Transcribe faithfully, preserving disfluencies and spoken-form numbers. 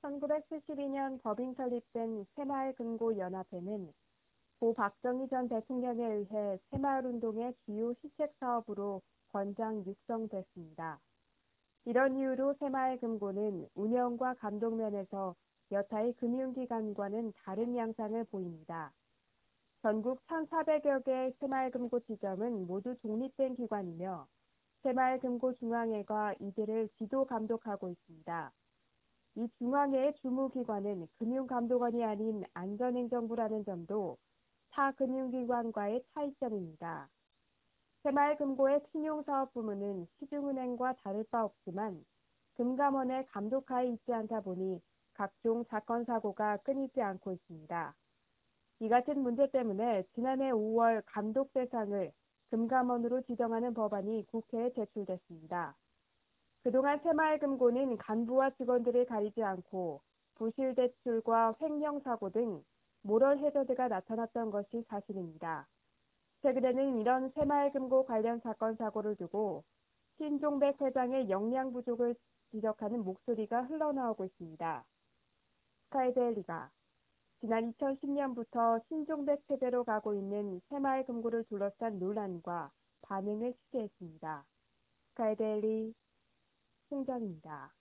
천구백칠십이 년 법인 설립된 새마을금고연합회는 고 박정희 전 대통령에 의해 새마을운동의 주요 시책 사업으로 권장 육성됐습니다. 이런 이유로 새마을금고는 운영과 감독 면에서 여타의 금융기관과는 다른 양상을 보입니다. 전국 천사백여 개의 새마을금고 지점은 모두 독립된 기관이며 새마을금고중앙회가 이들을 지도 감독하고 있습니다. 이 중앙회의 주무기관은 금융감독원이 아닌 안전행정부라는 점도 타 금융기관과의 차이점입니다. 새마을금고의 신용사업부문은 시중은행과 다를 바 없지만 금감원의 감독하에 있지 않다 보니 각종 사건 사고가 끊이지 않고 있습니다. 이 같은 문제 때문에 지난해 오월 감독 대상을 금감원으로 지정하는 법안이 국회에 제출됐습니다. 그동안 새마을금고는 간부와 직원들을 가리지 않고 부실 대출과 횡령 사고 등 모럴 해저드가 나타났던 것이 사실입니다. 최근에는 이런 새마을금고 관련 사건 사고를 두고 신종백 회장의 역량 부족을 지적하는 목소리가 흘러나오고 있습니다. 스카이데일리가 지난 이천십 년부터 신종백 체제로 가고 있는 새마을금고를 둘러싼 논란과 반응을 취재했습니다. 스카이데일리 홍정입니다.